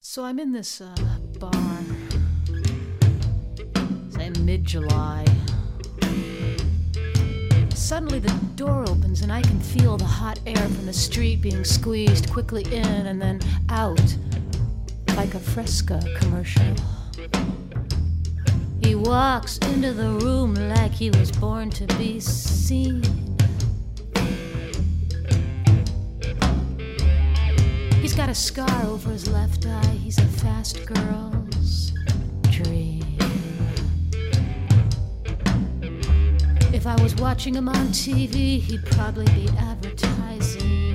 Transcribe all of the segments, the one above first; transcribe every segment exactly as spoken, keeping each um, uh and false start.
So I'm in this uh, bar, say mid-July. Suddenly the door opens and I can feel the hot air from the street being squeezed quickly in and then out, like a Fresca commercial. He walks into the room like he was born to be seen. He's got a scar over his left eye. He's a fast girl's dream. If I was watching him on T V, he'd probably be advertising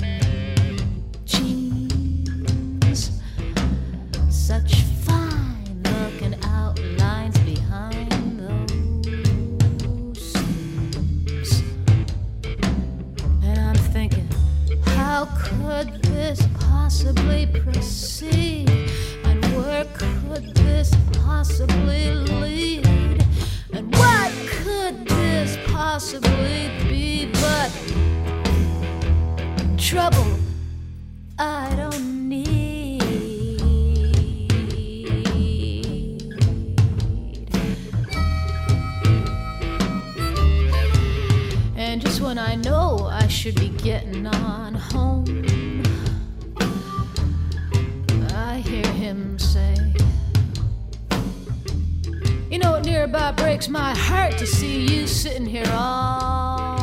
jeans. Such fine looking outlines behind those seams. And I'm thinking, how could this possibly proceed? And where could this possibly lead? And what could this possibly be but trouble I don't need? And just when I know I should be getting on home, I hear him say, you know, it near about breaks my heart to see you sitting here all